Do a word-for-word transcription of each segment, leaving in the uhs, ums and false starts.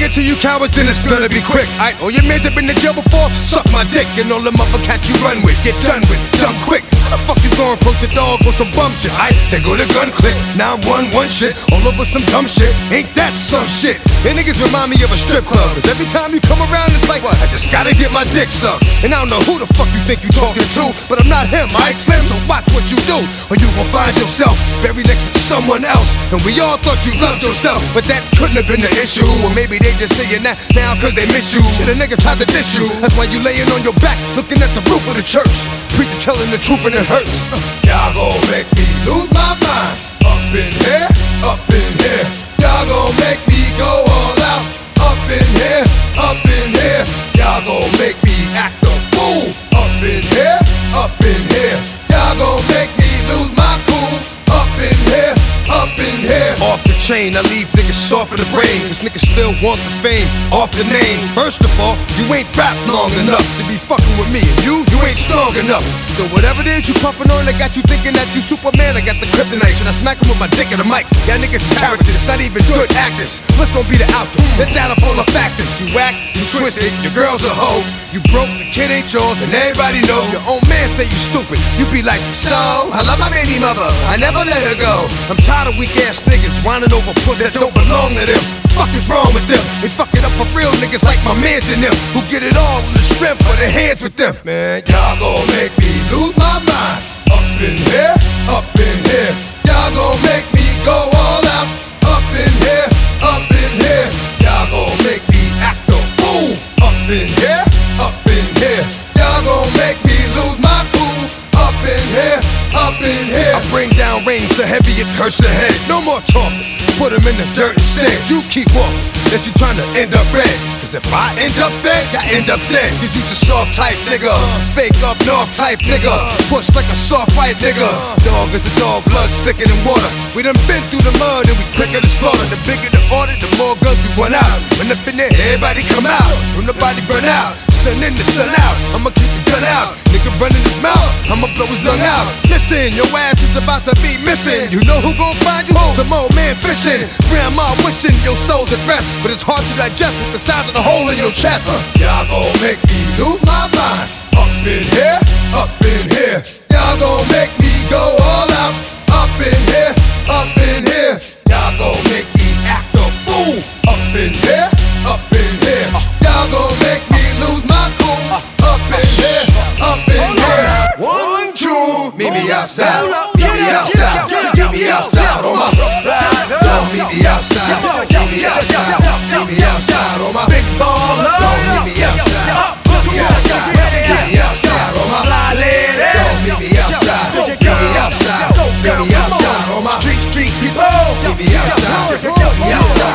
it to you cowards, then it's gonna be quick. Aight, all your mans that been to jail before, suck my dick. And all the motherfuckers cats you run with, get done with, dumb quick. How the fuck you gon' approach the dog with some bum shit? Aight, they go to gun click, now I'm one one shit, all over some dumb shit. Ain't that some shit? And niggas remind me of a strip club, cause every time you come around it's like, what? I just gotta get my dick sucked. And I don't know who the fuck you think you talking to, but I'm not him, Aight Slim, so watch what you do, or you gon' find yourself buried next to someone else. And we all thought you loved yourself, but that couldn't have been the issue. Or maybe they just saying that now cause they miss you. Shit, a nigga tried to diss you, that's why you laying on your back looking at the roof of the church. Preacher telling the truth and it hurts. Y'all gon' make me lose my mind. Up in here, up in here. Y'all gon' make me go all out. Up in here, up in here. Y'all gon' make me act a fool. Up in here, up in here. Y'all gon' make me lose my cool. Up in here, up in here. Off the chain, I leave niggas soft in the brain. Cause niggas still want the fame, off the name. First of all, you ain't rap long enough to be fucking with me. And you, you ain't strong enough. So whatever it is you puffin' on, I got you thinking that you Superman. I got the kryptonite, should I smack him with my dick in the mic? Y'all niggas is characters, it's not even good actors. What's gonna be the outcome? Let's add up all the factors. You whack, you twisted, your girl's a hoe. You broke, the kid ain't yours, and everybody know. Your own man say you stupid. You be like, so, I love my baby mother, I never let her go. I'm tired of weak ass niggas whining over foot that don't belong to them. Fuck is wrong with them? They fuck it up for real niggas like my mans and them, who get it all on the strength of their hands with them. Man, y'all gon' make me lose my mind. Up in here, up in here. Y'all gon' make me go all out. Up in here, up in here. Y'all gon' make me act a fool. Up in here, up in here. Y'all gon' make me lose my cool. Up in here, up in here. I bring down rain so heavy it hurts the head. No more talking, put him in the dirt instead. You keep walking, unless you trying to end up red. Cause if I end up fed, I end up dead. Cause you just soft type nigga, fake up north type nigga, push like a soft fight nigga. Dog is a dog, blood thicker than water. We done been through the mud and we quicker to slaughter. The bigger the order, the more guns we run out. When up in there, everybody come out, when nobody burn out. Sun in the sun out, I'ma keep the gun out. Nigga running his mouth, I'ma blow his lung out. Listen, your ass is about to be missing. You know who gon' find you? Some old man fishing. Grandma wishing your soul's at rest, but it's hard to digest with the size of the hole in your chest. uh, Y'all gon' make me lose my mind. Up in here, up in here. Y'all gon' make me go all out. Up in here, up in here. Y'all gon' make me act a fool. Up in here, up in here. Y'all gon' make me lose my cool. Up in here, up in here. One, two, meet me outside. Meet me outside. Meet me outside on my. Don't meet me outside. Meet me outside. Meet me outside on my big baller. Don't meet me outside. Meet me outside. Meet me outside on my fly lady. Don't meet me outside. Meet me outside. Meet me outside on my street street people. Meet me outside. Meet me outside.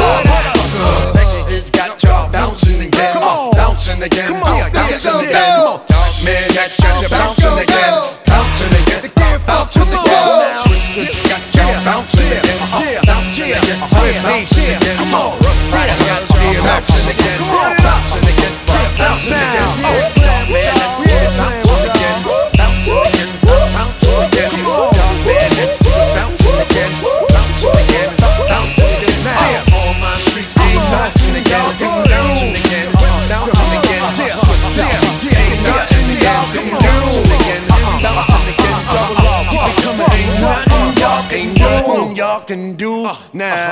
Outside. Texas got y'all bouncing again. Bouncing again. Bouncing again. Man, got y'all bouncing again. Bouncing again. Bouncing again. Swiss got y'all bouncing again. Bouncing again. Bouncing again. Come on. Right, got y'all bouncing again. Bouncing again. Bouncing again. Man, let's get bouncing again. Bouncing again. Bouncing again. Man, let's get bouncing again. Bouncing again. Bouncing again. All my streets ain't bouncing again. Bouncing again. Bouncing again. Swiss ain't bouncing again. Bouncing again. Bouncing again. Double up. Ain't nothing y'all can do. Y'all can do now.